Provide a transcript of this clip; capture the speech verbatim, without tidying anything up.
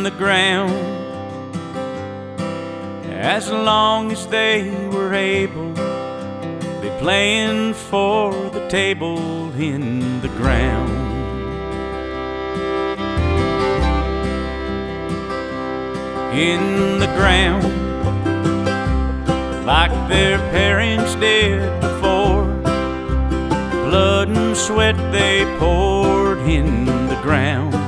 the ground as long as they were able. They playing for the table in the ground. In the ground, like their parents did before. Blood and sweat they poured in the ground.